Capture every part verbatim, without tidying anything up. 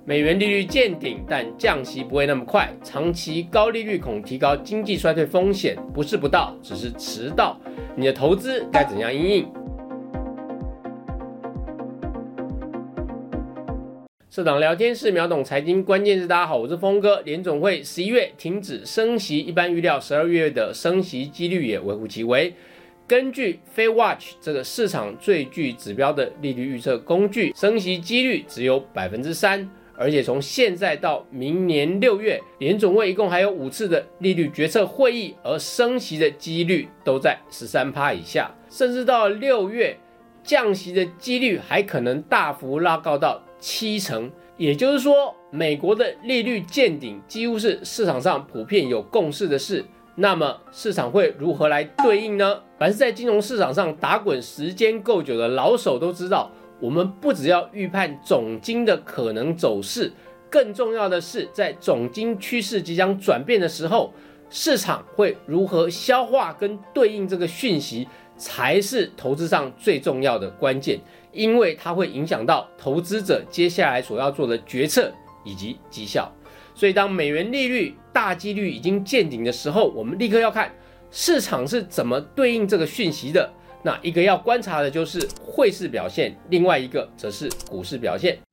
美元利率见顶，但降息不会那么快，长期高利率恐提高经济衰退风险，不是不到，只是迟到。你的投资该怎样因应？社长聊天室秒懂财经关键字，大家好，我是峰哥。联总会十一月停止升息，一般预料十二月的升息几率也微乎其微。根据 FedWatch 这个市场最具指标的利率预测工具，升息几率只有 百分之三， 而且从现在到明年六月，联总会一共还有五次的利率决策会议，而升息的几率都在 百分之十三 以下，甚至到六月降息的几率还可能大幅拉高到七成。也就是说，美国的利率见顶几乎是市场上普遍有共识的事。那么市场会如何来对应呢？凡是在金融市场上打滚时间够久的老手都知道，我们不只要预判总经的可能走势，更重要的是在总经趋势即将转变的时候，市场会如何消化跟对应这个讯息，才是投资上最重要的关键，因为它会影响到投资者接下来所要做的决策以及绩效。所以当美元利率大几率已经见顶的时候，我们立刻要看市场是怎么对应这个讯息的。那一个要观察的就是汇市表现，另外一个则是股市表现。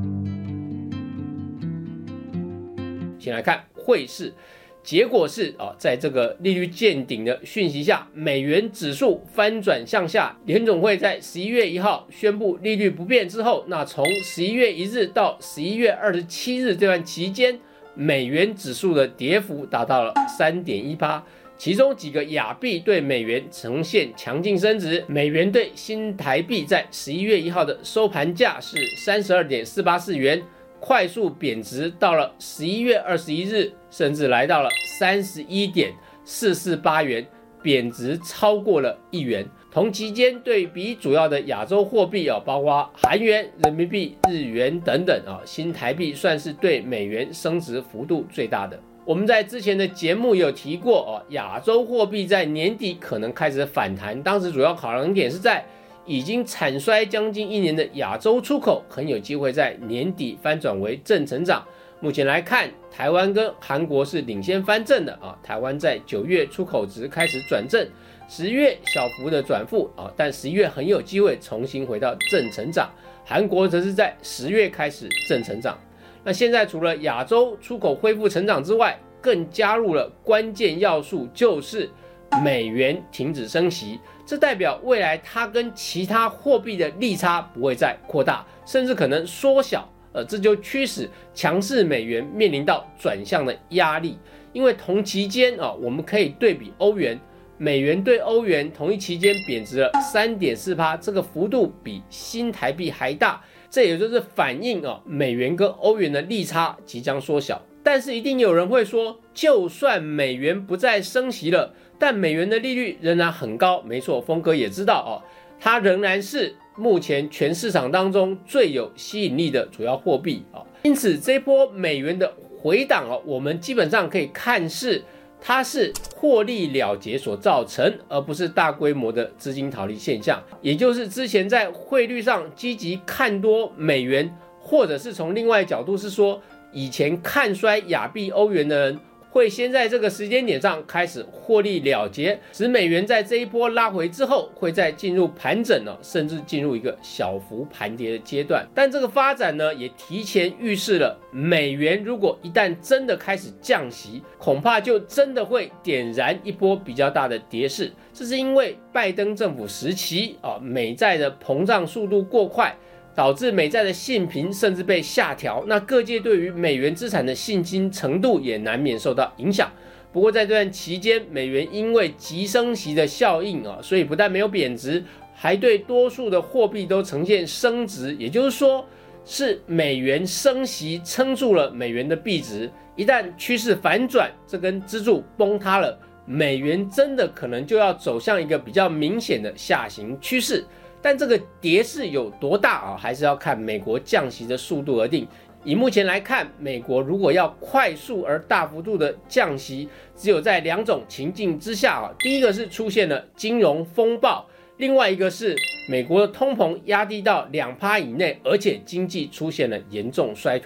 先来看汇市，结果是、哦、在这个利率见顶的讯息下，美元指数翻转向下。联总会在十一月一号宣布利率不变之后，那从十一月一日到十一月二十七日这段期间，美元指数的跌幅达到了 百分之三点一， 其中几个亚币对美元呈现强劲升值。美元对新台币在十一月一号的收盘价是 三十二点四八四元，快速贬值到了十一月二十一日，甚至来到了 三十一点四四八元，贬值超过了一元。同期间对比主要的亚洲货币、哦、包括韩元、人民币、日元等等、哦、新台币算是对美元升值幅度最大的。我们在之前的节目也有提过、哦、亚洲货币在年底可能开始反弹，当时主要考量点是在已经产衰将近一年的亚洲出口很有机会在年底翻转为正成长。目前来看，台湾跟韩国是领先翻正的、啊、台湾在九月出口值开始转正，十月小幅的转负、啊、但十一月很有机会重新回到正成长。韩国则是在十月开始正成长。那现在除了亚洲出口恢复成长之外，更加入了关键要素，就是美元停止升息。这代表未来它跟其他货币的利差不会再扩大，甚至可能缩小。呃，这就驱使强势美元面临到转向的压力。因为同期间、哦、我们可以对比欧元，美元对欧元同一期间贬值了 三点四， 这个幅度比新台币还大。这也就是反映、哦、美元跟欧元的利差即将缩小。但是一定有人会说，就算美元不再升息了，但美元的利率仍然很高。没错，峰哥也知道、哦、它仍然是目前全市场当中最有吸引力的主要货币、哦、因此这波美元的回档、哦、我们基本上可以看是它是获利了结所造成，而不是大规模的资金逃离现象。也就是之前在汇率上积极看多美元，或者是从另外角度是说，以前看衰亚币欧元的人会先在这个时间点上开始获利了结，使美元在这一波拉回之后会再进入盘整、哦、甚至进入一个小幅盘跌的阶段。但这个发展呢，也提前预示了美元如果一旦真的开始降息，恐怕就真的会点燃一波比较大的跌势。这是因为拜登政府时期、哦、美债的膨胀速度过快，导致美债的信评甚至被下调，那各界对于美元资产的信心程度也难免受到影响。不过在这段期间，美元因为急升息的效应、啊、所以不但没有贬值，还对多数的货币都呈现升值。也就是说，是美元升息撑住了美元的币值。一旦趋势反转，这根支柱崩塌了，美元真的可能就要走向一个比较明显的下行趋势。但这个跌势有多大、啊、还是要看美国降息的速度而定。以目前来看，美国如果要快速而大幅度的降息，只有在两种情境之下、啊、第一个是出现了金融风暴，另外一个是美国的通膨压低到 百分之二 以内，而且经济出现了严重衰退。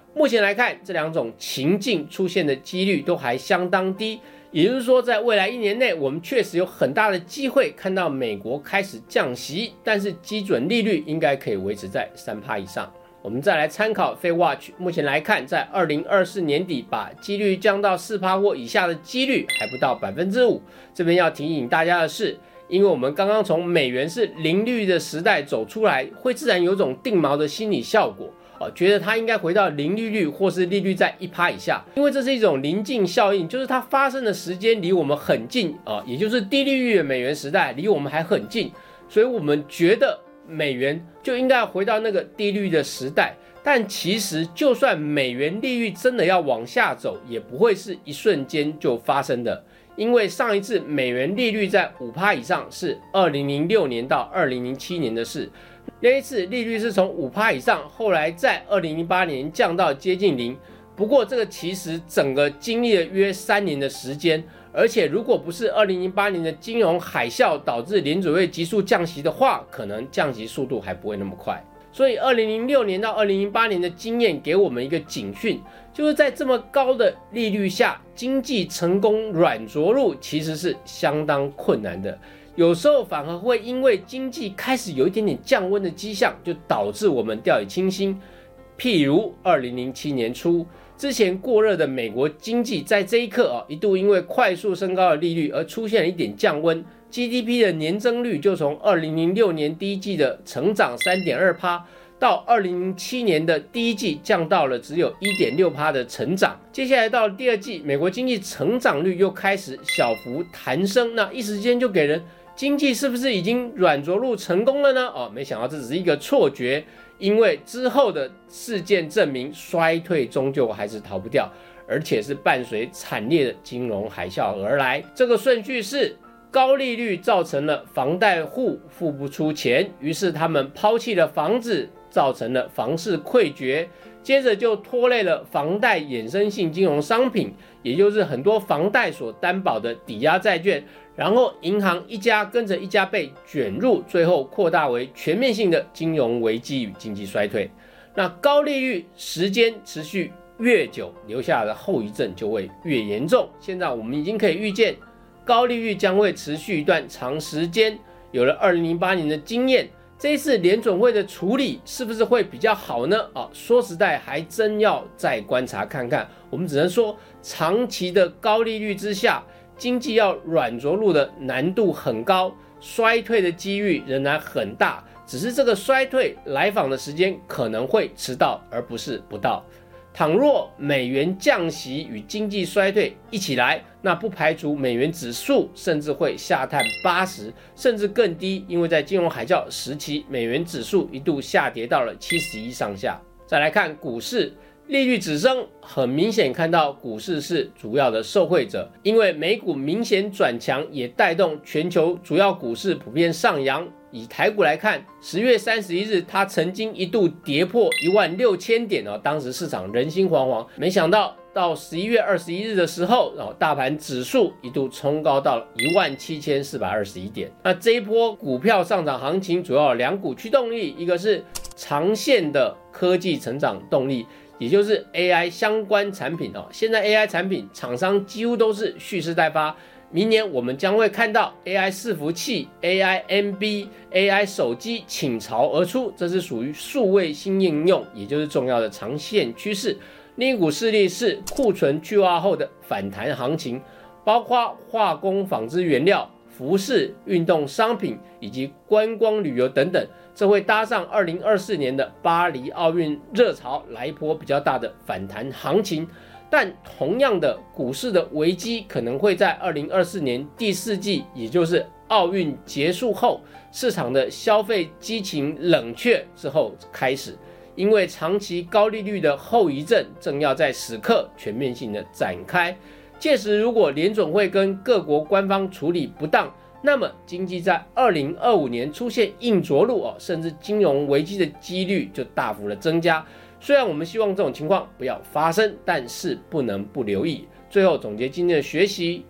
目前来看，这两种情境出现的几率都还相当低，也就是说，在未来一年内，我们确实有很大的机会看到美国开始降息，但是基准利率应该可以维持在 百分之三 以上。我们再来参考 Fed Watch， 目前来看，在二零二四年底把几率降到 百分之四 或以下的几率还不到 百分之五。这边要提醒大家的是，因为我们刚刚从美元是零利率的时代走出来，会自然有种定锚的心理效果。哦，觉得它应该回到零利率或是利率在 百分之一 以下，因为这是一种临近效应，就是它发生的时间离我们很近啊，也就是低利率的美元时代离我们还很近，所以我们觉得美元就应该回到那个低利率的时代。但其实就算美元利率真的要往下走，也不会是一瞬间就发生的，因为上一次美元利率在 百分之五 以上是二零零六年到二零零七年的事。那一次利率是从 百分之五 以上，后来在二零零八年降到接近零。不过这个其实整个经历了约三年的时间，而且如果不是二零零八年的金融海啸导致联准会急速降息的话，可能降息速度还不会那么快。所以二零零六年到二零零八年的经验给我们一个警讯，就是在这么高的利率下，经济成功软着陆其实是相当困难的。有时候反而会因为经济开始有一点点降温的迹象，就导致我们掉以轻心。譬如二零零七年初，之前过热的美国经济在这一刻、啊、一度因为快速升高的利率而出现了一点降温， G D P 的年增率就从二零零六年第一季的成长 百分之三点二， 到二零零七年的第一季降到了只有 百分之一点六 的成长。接下来到了第二季，美国经济成长率又开始小幅弹升，那一时间就给人经济是不是已经软着陆成功了呢？哦，没想到这只是一个错觉，因为之后的事件证明衰退终究还是逃不掉，而且是伴随惨烈的金融海啸而来。这个顺序是高利率造成了房贷户付不出钱，于是他们抛弃了房子，造成了房市溃决，接着就拖累了房贷衍生性金融商品，也就是很多房贷所担保的抵押债券，然后银行一家跟着一家被卷入，最后扩大为全面性的金融危机与经济衰退。那高利率时间持续越久，留下的后遗症就会越严重。现在我们已经可以预见，高利率将会持续一段长时间。有了二零零八年的经验，这一次联准会的处理是不是会比较好呢？啊，说实在还真要再观察看看。我们只能说，长期的高利率之下，经济要软着陆的难度很高，衰退的几率仍然很大，只是这个衰退来访的时间可能会迟到，而不是不到。倘若美元降息与经济衰退一起来，那不排除美元指数甚至会下探八十，甚至更低，因为在金融海啸时期，美元指数一度下跌到了七十一上下。再来看股市，利率指升，很明显看到股市是主要的受惠者，因为美股明显转强，也带动全球主要股市普遍上扬。以台股来看，十月三十一日，它曾经一度跌破一万六千点哦，当时市场人心惶惶。没想到到十一月二十一日的时候，哦，大盘指数一度冲高到一万七千四百二十一点。那这一波股票上涨行情主要有两股驱动力，一个是长线的科技成长动力，也就是 A I 相关产品哦。现在 A I 产品厂商几乎都是蓄势待发。明年我们将会看到 A I 伺服器、A I M B、A I 手机倾巢而出，这是属于数位新应用，也就是重要的长线趋势。另一股势力是库存去化后的反弹行情，包括化工、纺织原料、服饰、运动商品以及观光旅游等等，这会搭上二零二四年的巴黎奥运热潮，来一波比较大的反弹行情。但同样的，股市的危机可能会在二零二四年第四季，也就是奥运结束后，市场的消费激情冷却之后开始，因为长期高利率的后遗症正要在此刻全面性的展开。届时，如果联准会跟各国官方处理不当，那么经济在二零二五年出现硬着陆哦，甚至金融危机的几率就大幅的增加。虽然我们希望这种情况不要发生，但是不能不留意。最后总结今天的学习：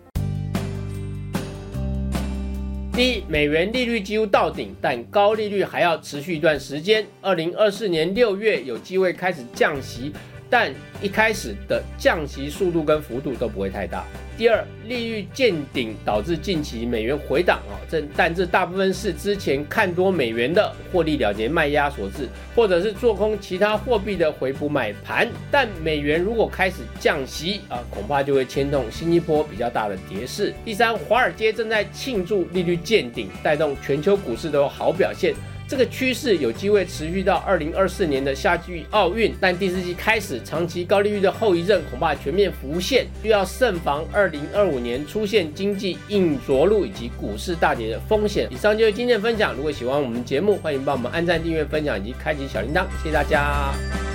第一，美元利率几乎到顶，但高利率还要持续一段时间。二零二四年六月有机会开始降息， 但一开始的降息速度跟幅度都不会太大。第二，利率见顶导致近期美元回档啊，这但这大部分是之前看多美元的获利了结卖压所致，或者是做空其他货币的回补买盘。但美元如果开始降息啊，恐怕就会牵动新一波比较大的跌势。第三，华尔街正在庆祝利率见顶，带动全球股市都有好表现。这个趋势有机会持续到二零二四年的夏季奥运，但第四季开始，长期高利率的后遗症恐怕全面浮现，需要慎防二零二五年出现经济硬着陆以及股市大跌的风险。以上就是今天的分享，如果喜欢我们节目，欢迎帮我们按赞、订阅、分享以及开启小铃铛，谢谢大家。